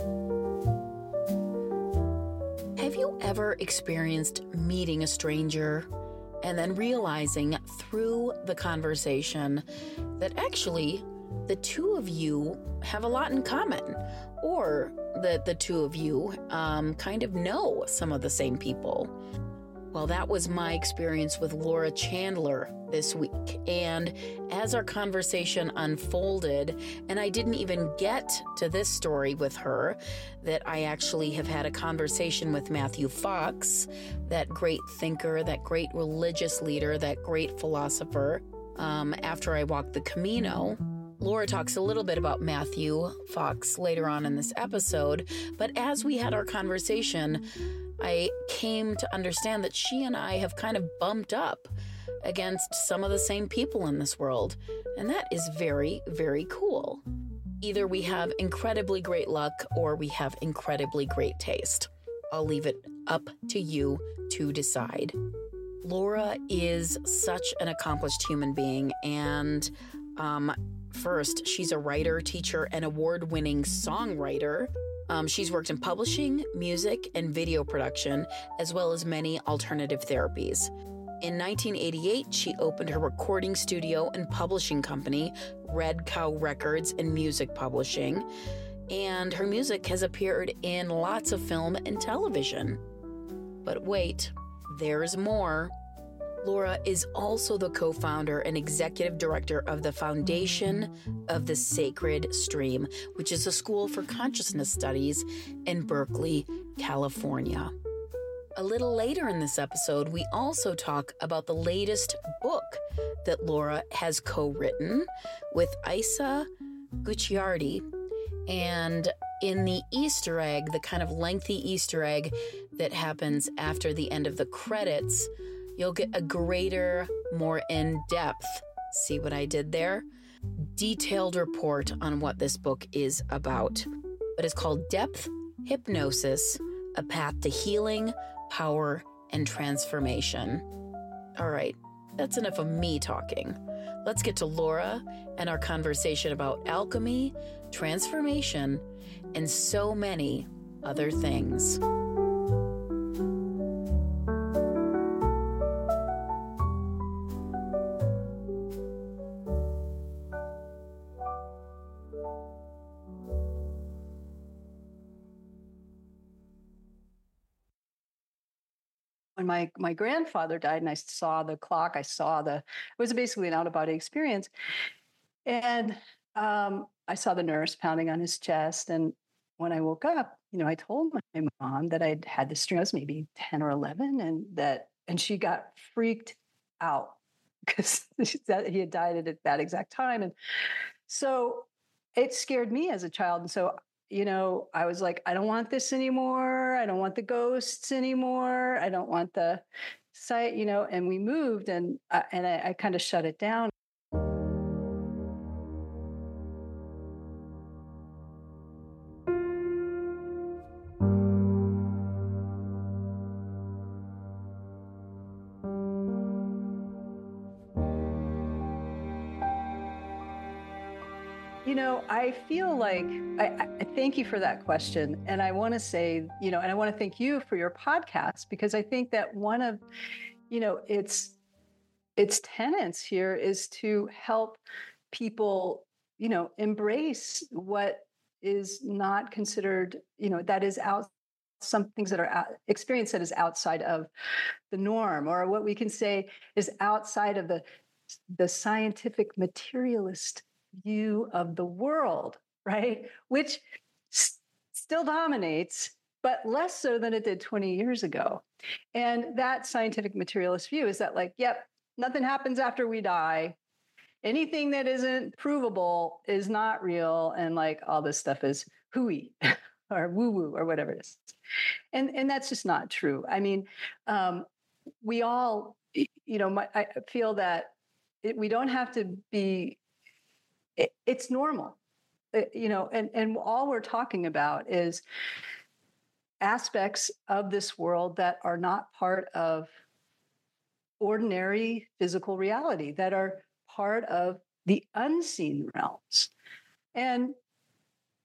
Have you ever experienced meeting a stranger and then realizing through the conversation that actually the two of you have a lot in common, or that the two of you kind of know some of the same people? Well, that was my experience with Laura Chandler this week. And as our conversation unfolded, and I didn't even get to this story with her, that I actually have had a conversation with Matthew Fox, that great thinker, that great religious leader, that great philosopher, after I walked the Camino. Laura talks a little bit about Matthew Fox later on in this episode, but as we had our conversation, I came to understand that she and I have kind of bumped up against some of the same people in this world, and that is very, very cool. Either we have incredibly great luck or we have incredibly great taste. I'll leave it up to you to decide. Laura is such an accomplished human being, and first, she's a writer, teacher, and award-winning songwriter. She's worked in publishing, music, and video production, as well as many alternative therapies. In 1988, she opened her recording studio and publishing company, Red Cow Records and Music Publishing, and her music has appeared in lots of film and television. But wait, there's more. Laura is also the co-founder and executive director of the Foundation of the Sacred Stream, which is a school for consciousness studies in Berkeley, California. A little later in this episode, we also talk about the latest book that Laura has co-written with Isa Gucciardi. And in the Easter egg, the kind of lengthy Easter egg that happens after the end of the credits, you'll get a greater, more in-depth, see what I did there? Detailed report on what this book is about. But it's called Depth Hypnosis, A Path to Healing, Power, and Transformation. All right, that's enough of me talking. Let's get to Laura and our conversation about alchemy, transformation, and so many other things. When my grandfather died and I saw the clock, it was basically an out-of-body experience. And I saw the nurse pounding on his chest. And when I woke up, I told my mom that I'd had this dream. I was maybe 10 or 11, and she got freaked out because he had died at that exact time. And so it scared me as a child. And so I was like, I don't want this anymore. I don't want the ghosts anymore. I don't want the sight, and we moved and I kind of shut it down. I feel like I thank you for that question. And I want to say, and I want to thank you for your podcast, because I think that one of, its tenets here is to help people, embrace what is not considered, that is out, some things that are experience that is outside of the norm, or what we can say is outside of the scientific materialist view of the world, right? Which still dominates, but less so than it did 20 years ago. And that scientific materialist view is that yep, nothing happens after we die. Anything that isn't provable is not real. And all this stuff is hooey or woo-woo or whatever it is. And that's just not true. I mean, we all, I feel that we don't have to be, it's normal, and all we're talking about is aspects of this world that are not part of ordinary physical reality, that are part of the unseen realms. And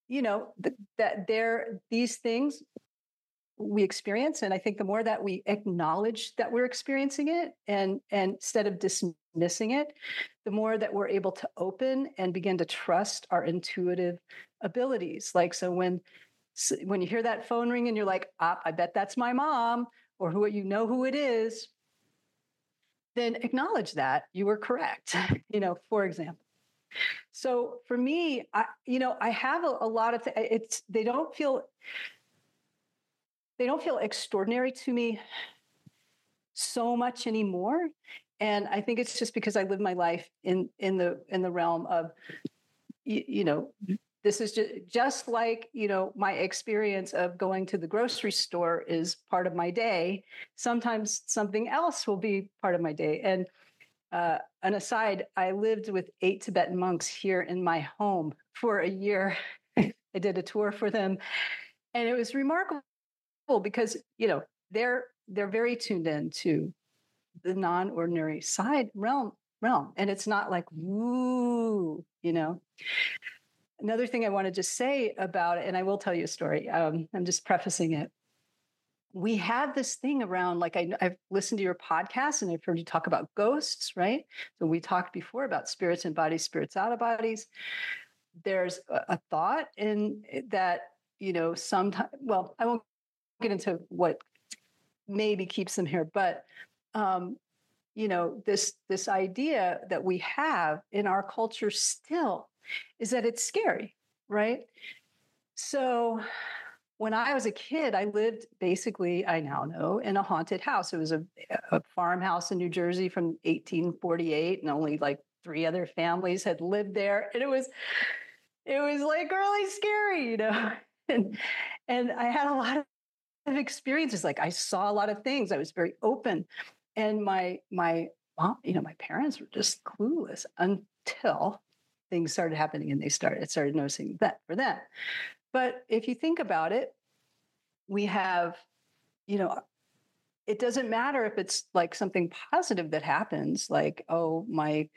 that these things we experience. And I think the more that we acknowledge that we're experiencing it and instead of dismissing it, the more that we're able to open and begin to trust our intuitive abilities. Like, so when you hear that phone ring and you're like, I bet that's my mom, or who it is, then acknowledge that you were correct, for example. So for me, I have a lot of, they don't feel extraordinary to me so much anymore. And I think it's just because I live my life in the realm of, this is just like, my experience of going to the grocery store is part of my day. Sometimes something else will be part of my day. And an aside, I lived with 8 Tibetan monks here in my home for a year. I did a tour for them, and it was remarkable because, they're very tuned in to the non-ordinary side realm. And it's not like, woo, Another thing I want to just say about it, and I will tell you a story. I'm just prefacing it. We have this thing around, like I've listened to your podcast and I've heard you talk about ghosts, right? So we talked before about spirits in bodies, spirits out of bodies. There's a thought in that, sometimes, well, I won't get into what maybe keeps them here, but this idea that we have in our culture still is that it's scary, right? So when I was a kid, I lived basically, I now know, in a haunted house. It was a farmhouse in New Jersey from 1848, and only like 3 other families had lived there. And it was like really scary, And I had a lot of experiences. Like I saw a lot of things. I was very open. And my mom, my parents were just clueless until things started happening and they started noticing that for them. But if you think about it, we have, it doesn't matter if it's like something positive that happens, like, oh, my,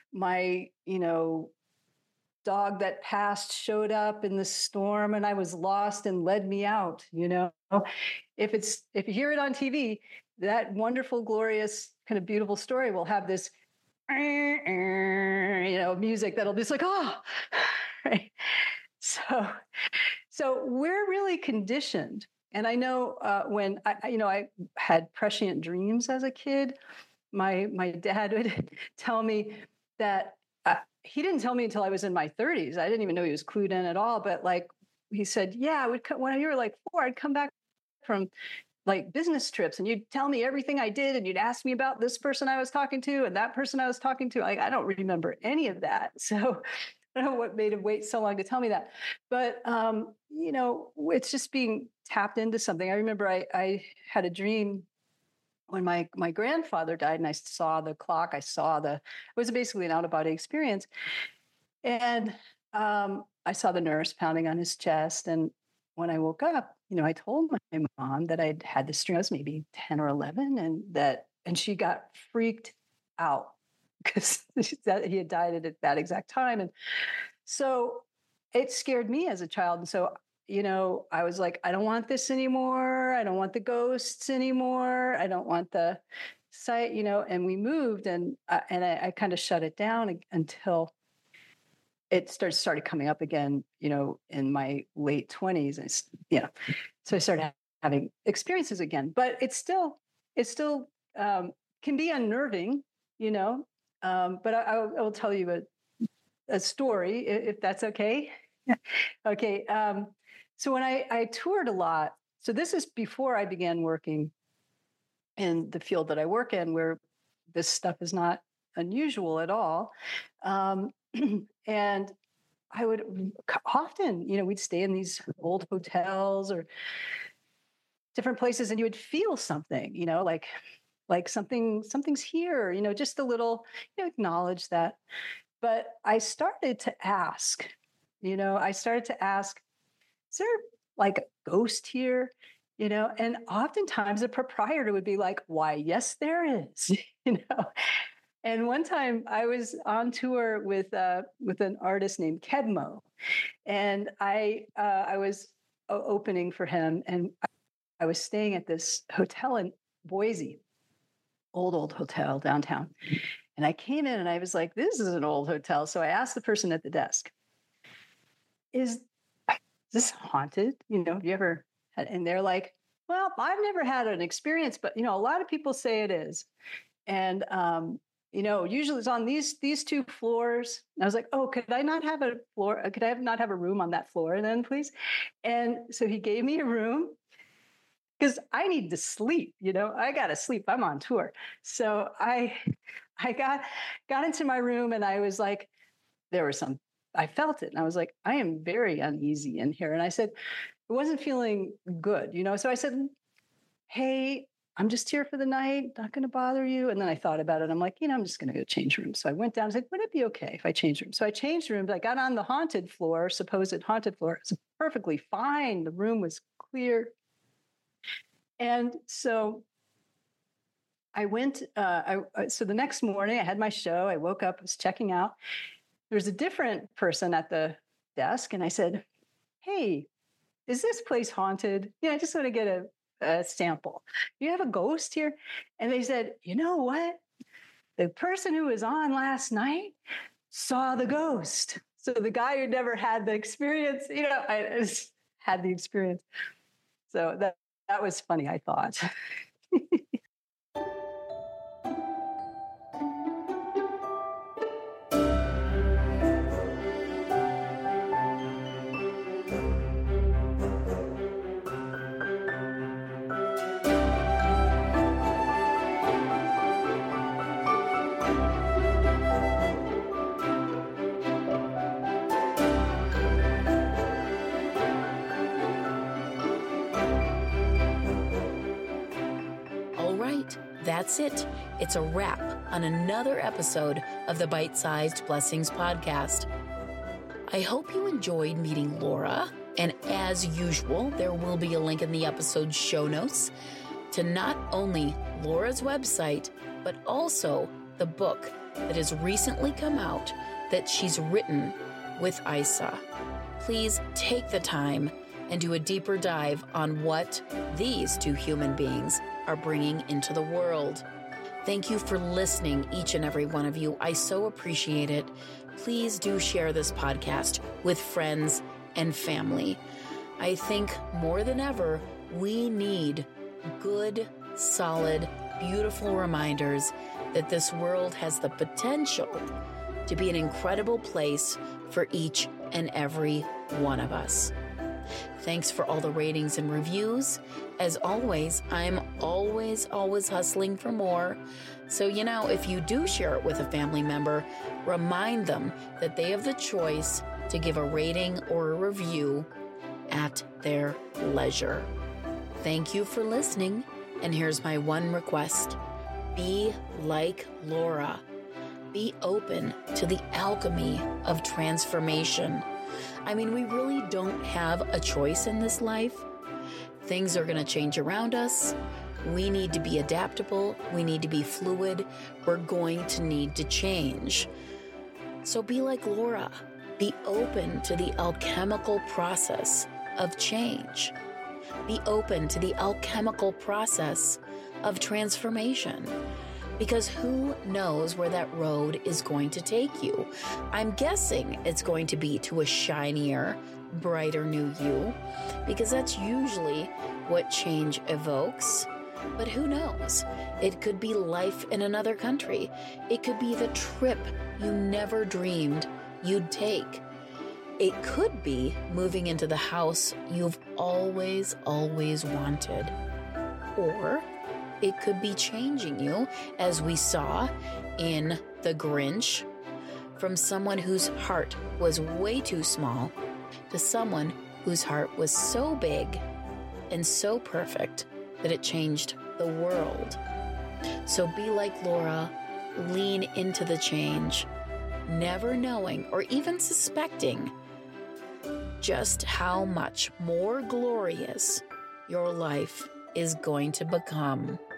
dog that passed showed up in the storm and I was lost and led me out, If you hear it on TV, that wonderful, glorious, kind of beautiful story will have this, music that'll be just like, oh, right. So we're really conditioned. And I know when I had prescient dreams as a kid, my dad would tell me that he didn't tell me until I was in my 30s. I didn't even know he was clued in at all. But like he said, yeah, when you were like 4, I'd come back from like business trips and you'd tell me everything I did and you'd ask me about this person I was talking to and that person I was talking to. Like, I don't remember any of that. So I don't know what made him wait so long to tell me that. But, it's just being tapped into something. I remember I had a dream when my grandfather died and I saw the clock. It was basically an out-of-body experience. And I saw the nurse pounding on his chest. And when I woke up, I told my mom that I'd had this dream. I was maybe 10 or 11 and she got freaked out because he had died at that exact time. And so it scared me as a child. And so, I was like, I don't want this anymore. I don't want the ghosts anymore. I don't want the sight, and we moved and I kind of shut it down until it started coming up again, in my late 20s. And, so I started having experiences again, but it still can be unnerving, but I will tell you a story if that's okay. Okay. So when I toured a lot, so this is before I began working in the field that I work in, where this stuff is not unusual at all. And I would often, we'd stay in these old hotels or different places and you would feel something, like something's here, just a little, acknowledge that. But I started to ask, is there like a ghost here? And oftentimes the proprietor would be like, why, yes, there is, And one time I was on tour with an artist named Kedmo, and I was opening for him, and I was staying at this hotel in Boise, old hotel downtown. And I came in and I was like, this is an old hotel. So I asked the person at the desk, is this haunted? You know, have you ever had, and they're like, well, I've never had an experience, but you know, a lot of people say it is. And you know, usually it's on these two floors. And I was like, oh, could I not have a floor? Could I not have a room on that floor then, please? And so he gave me a room because I need to sleep. You know, I got to sleep. I'm on tour. So I got into my room and I was like, I felt it. And I was like, I am very uneasy in here. And I said, I wasn't feeling good, you know? So I said, hey, I'm just here for the night, not going to bother you. And then I thought about it. I'm like, you know, I'm just going to go change rooms. So I went down and said, would it be okay if I changed rooms? So I changed rooms. I got on the haunted floor, supposed haunted floor. It was perfectly fine. The room was clear. And so I went, so the next morning I had my show. I woke up, I was checking out. There was a different person at the desk. And I said, hey, is this place haunted? Yeah, I just want to get a sample. Do you have a ghost here? And they said, you know what? The person who was on last night saw the ghost. So the guy who never had the experience, you know, I just had the experience. So that was funny, I thought. That's it. It's a wrap on another episode of the Bite-Sized Blessings podcast. I hope you enjoyed meeting Laura, and as usual, there will be a link in the episode's show notes to not only Laura's website, but also the book that has recently come out that she's written with Isa. Please take the time and do a deeper dive on what these two human beings are bringing into the world. Thank you for listening, each and every one of you. I so appreciate it. Please do share this podcast with friends and family. I think more than ever, we need good, solid, beautiful reminders that this world has the potential to be an incredible place for each and every one of us. Thanks for all the ratings and reviews. As always, I'm always hustling for more. So, you know, if you do share it with a family member, remind them that they have the choice to give a rating or a review at their leisure. Thank you for listening. And here's my one request. Be like Laura. Be open to the alchemy of transformation. I mean, we really don't have a choice in this life. Things are going to change around us. We need to be adaptable. We need to be fluid. We're going to need to change. So be like Laura. Be open to the alchemical process of change. Be open to the alchemical process of transformation. Because who knows where that road is going to take you? I'm guessing it's going to be to a shinier, brighter new you, because that's usually what change evokes. But who knows? It could be life in another country. It could be the trip you never dreamed you'd take. It could be moving into the house you've always wanted. Or it could be changing you, as we saw in The Grinch, from someone whose heart was way too small to someone whose heart was so big and so perfect that it changed the world. So be like Laura, lean into the change, never knowing or even suspecting just how much more glorious your life is going to become.